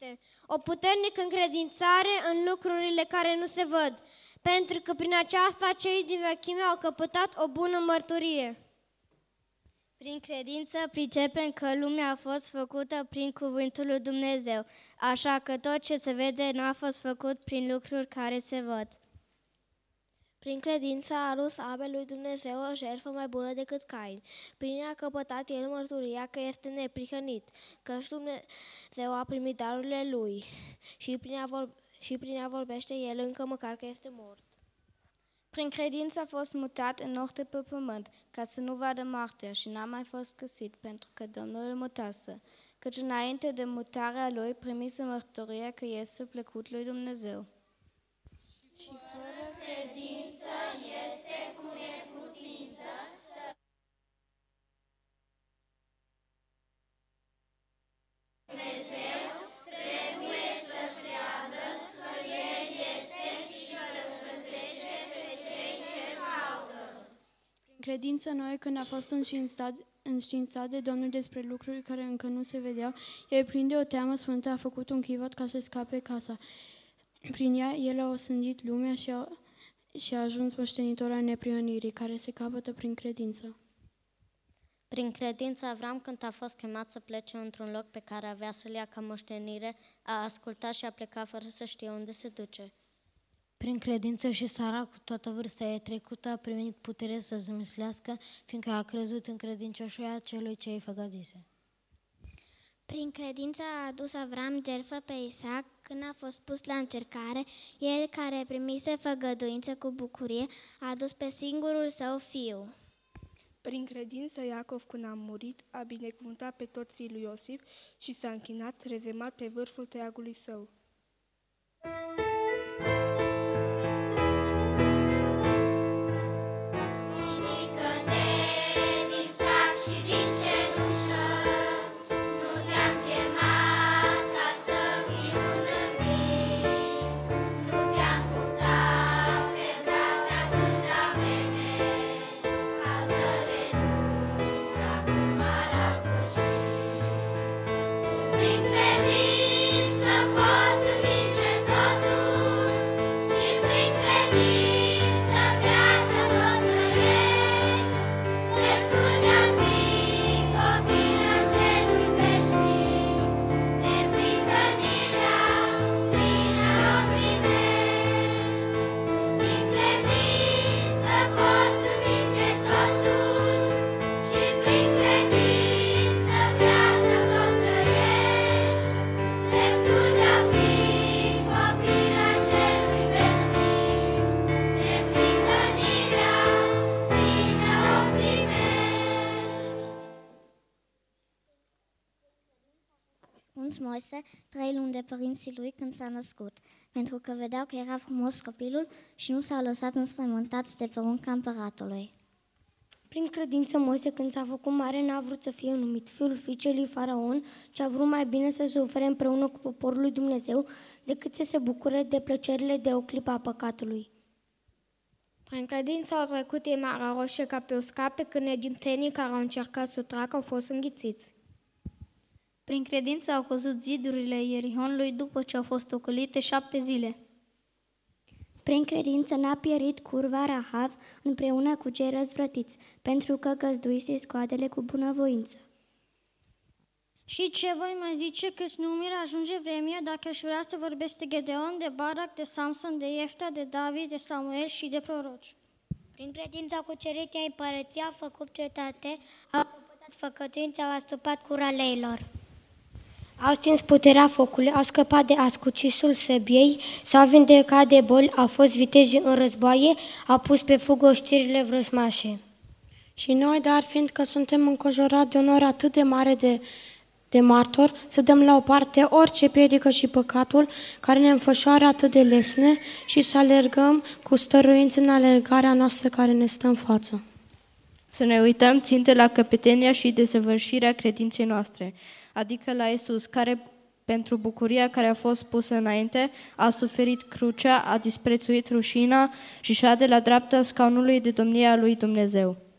o puternică încredințare în lucrurile care nu se văd, pentru că prin aceasta cei din vechime au căpătat o bună mărturie. Prin credință pricepem că lumea a fost făcută prin cuvântul lui Dumnezeu, așa că tot ce se vede nu a fost făcut prin lucruri care se văd. Prin credință a adus Abel lui Dumnezeu o jertfă mai bună decât Cain. Prin ea a căpătat el mărturia că este neprihănit, căci Dumnezeu a primit darurile lui și prin ea vorbește el încă măcar că este mort. Prin credință a fost mutat în noapte pe pământ, ca să nu vadă moartea și n-a mai fost găsit, pentru că Domnul îl mutase, căci înainte de mutarea lui primise mărturia că este plăcut lui Dumnezeu. Și fără credință este cu neputință să Dumnezeu, trebuie să creadă că El este și răsplătește pe cei ce caută. Prin credință noi, când a fost înștiințat de Domnul despre lucruri care încă nu se vedeau, el plin de o teamă sfântă a făcut un chivot ca să scape casa. Prin ea, el a osândit lumea și a ajuns moștenitor al neprihănirii, care se capătă prin credință. Prin credință, Avram, când a fost chemat să plece într-un loc pe care avea să-l ia ca moștenire, a ascultat și a plecat fără să știe unde se duce. Prin credință și Sara, cu toată vârsta ei trecută, a primit putere să zămislească, fiindcă a crezut în credincioșia celui ce îi făgăduise. Prin credință a adus Avram jertfă pe Isaac când a fost pus la încercare, el care primise făgăduință cu bucurie a adus pe singurul său fiu. Prin credință Iacov, când a murit, a binecuvântat pe toți fiii lui Iosif și s-a închinat rezemat pe vârful teagului său. Moise 3 luni de părinții lui când s-a născut, pentru că vedeau că era frumos copilul și nu s-au lăsat înspăimântați de porunca împăratului. Prin credință Moise, când s-a făcut mare, n-a vrut să fie numit fiul fiicei lui Faraon, ci a vrut mai bine să sufere împreună cu poporul lui Dumnezeu, decât să se bucure de plăcerile de o clipă a păcatului. Prin credință au trecut ei Marea Roșie ca pe uscat, când egiptenii care au încercat să o tragă au fost înghițiți. Prin credință au căzut zidurile Ierihonului după ce au fost ocolite 7 zile. Prin credință n-a pierit curva Rahav împreună cu cei răzvrătiți, pentru că găzduise scoadele cu bunăvoință. Și ce voi mai zice, căci nu mi ajunge vremea dacă aș vrea să vorbesc de Gedeon, de Barac, de Samson, de Iefta, de David, de Samuel și de proroci. Prin credință au cucerit ei împărăția, au făcut cetate, au căpătat făcătuința, au astupat cura leilor. Au stins puterea focului, au scăpat de ascucisul săbiei, s-au vindecat de boli, au fost viteji în războaie, au pus pe fugă oștirile vrăjmașe. Și noi, dar fiindcă suntem înconjurați de onor atât de mare de martor, să dăm la o parte orice piedică și păcatul care ne înfășoară atât de lesne și să alergăm cu stăruință în alergarea noastră care ne stă în față. Să ne uităm țintă la căpetenia și desăvârșirea credinței noastre, adică la Iisus, care pentru bucuria care a fost pusă înainte, a suferit crucea, a disprețuit rușina și șade la dreapta scaunului de domnia lui Dumnezeu.